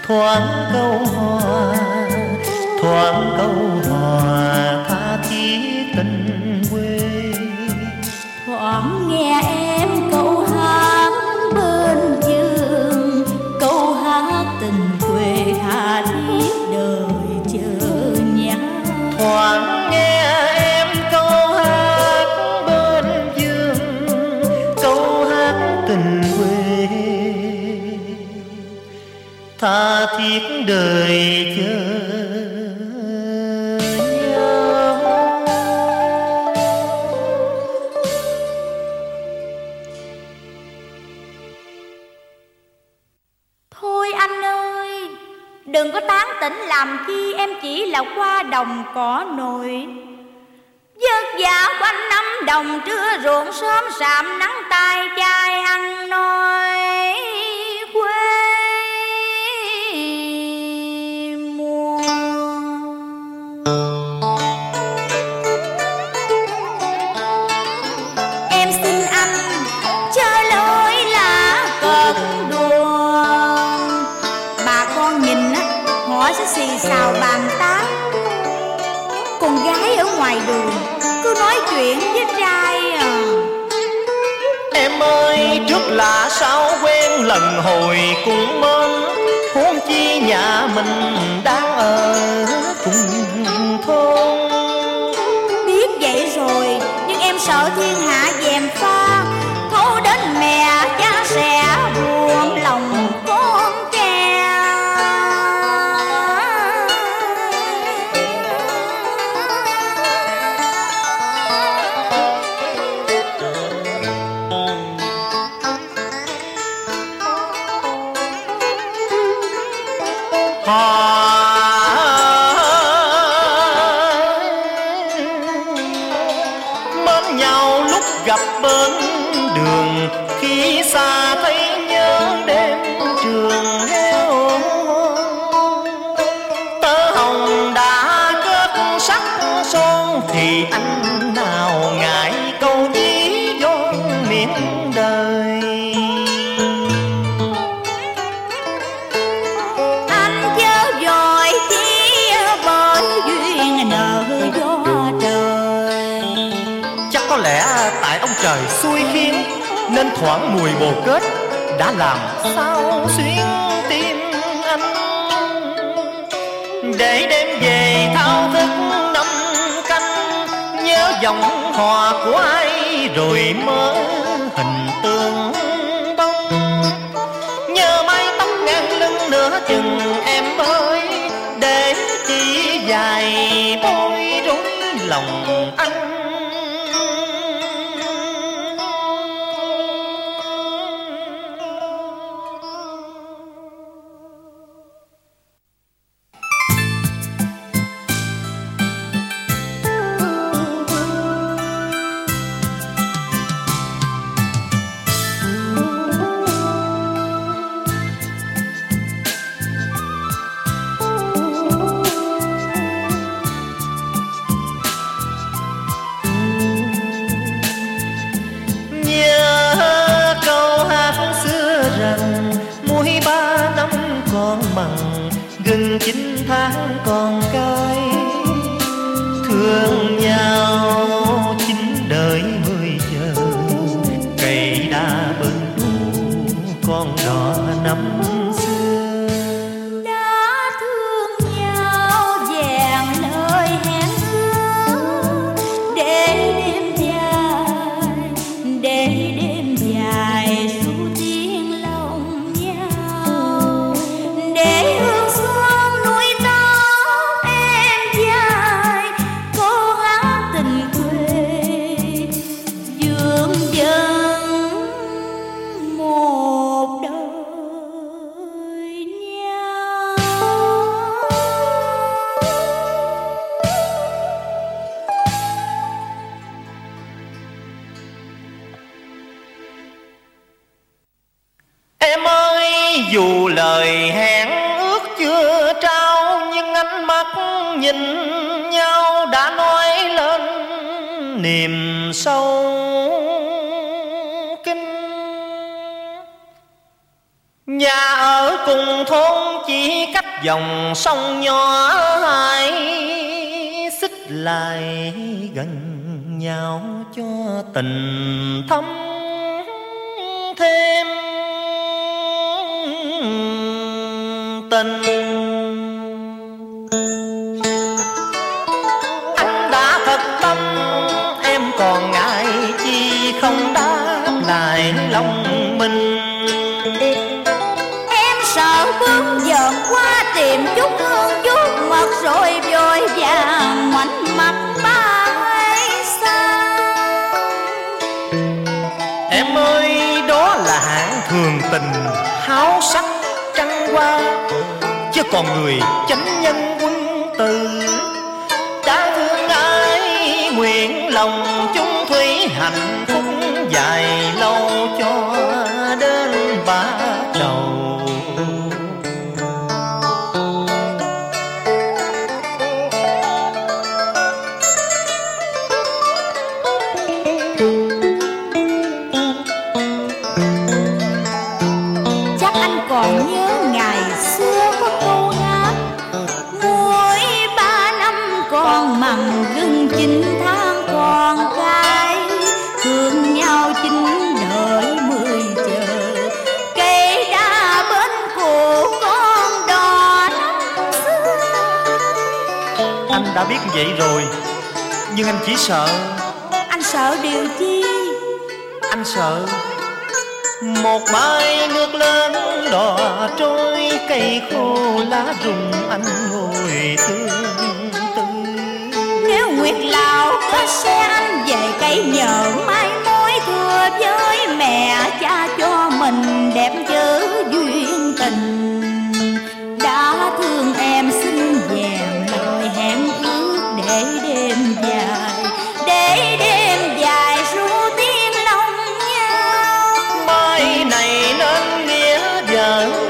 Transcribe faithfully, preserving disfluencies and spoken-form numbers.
thoáng câu hò, thoáng câu hò tha thiết tình quê. Thoáng nghe em câu hát bên giường, câu hát tình quê tha thiết đời chờ nhắn. Thoáng nghe em câu hát bên giường, câu hát tình quê tha thiết đời chờ. Đừng có tán tỉnh làm chi, em chỉ là qua đồng cỏ nồi. Vất vả quanh năm đồng trưa ruộng sớm sạm nắng tay chai ăn nói quê mùa. Em xin anh chơi lối lá cờ đùa, bà con nhìn á họ sẽ xì xào bàn tán. Con gái ở ngoài đường cứ nói chuyện với trai à. Em ơi trước lạ sao quen lần hồi cũng mến, huống chi nhà mình đang ở cùng thôn. Biết vậy rồi nhưng em sợ thiên hạ gièm pha, thấu đến mẹ cha sẽ buồn lòng con kè. Mến nhau lúc gặp bên đường, khi xa thấy nhớ đêm trường heo. Tơ hồng đã kết sắc son thì anh nào ngại câu ví von miền đời. Anh chớ vội chi bởi duyên nợ gió trời. Chắc có lẽ tại ông trời xui khiến nên thoảng mùi bồ kết đã làm sao xuyên tim anh. Để đêm về thao thức năm canh, nhớ giọng hò của ai rồi mơ hình tương bông. Nhớ mái tóc ngang lưng nửa chừng em ơi, để chỉ dài bối rối lòng anh. Gần chín tháng con cái thương nhau chín đời mười giờ, cây đa bên đủ con đò năm xưa. Đã thương nhau vẹn lời hẹn ước, để đêm dài, để đêm dài ru tiếng lòng nhau, để hương xuân nuôi tóc em dài, câu hát tình quê vương vấn một đời nhau. Em ơi dù lời hẹn ước chưa trao, nhưng ánh mắt nhìn nhau đã nói lên niềm sâu kín. Nhà ở cùng thôn chỉ cách dòng sông nhỏ hai xích lại gần nhau cho tình thắm thêm tình. Anh đã thật tâm em còn ngại chi không đáp lại lòng mình. Em sợ bước dợm qua tìm chút hương chút mật rồi vội vàng ngoảnh mặt bay xa. Em ơi đó là hạng thường tình háo sắc trăng hoa, chứ còn người chánh nhân quân tử đã thương ai nguyện lòng chung thủy hạnh phúc dài lâu cho đến ba đầu. Chắc anh còn nhớ ngày xưa có câu hát mỗi ba năm còn mặn gừng chín tháng còn cay, thương nhau chín đời mười chờ cây đa bên cổ con đò năm xưa. Anh đã biết vậy rồi, nhưng anh chỉ sợ. Anh sợ điều chi? Anh sợ một bãi nước lớn đò trôi, cây khô lá rụng anh ngồi thương tư. Nếu Nguyệt Lào có xe anh về cây nhờ mai mối thừa với mẹ cha cho mình đẹp chữ duyên tình. Đã thương em xin vàng lời hẹn ước để đêm dài, để đêm dài ru tiếng lòng nhau. Mai này nên nghĩa vợ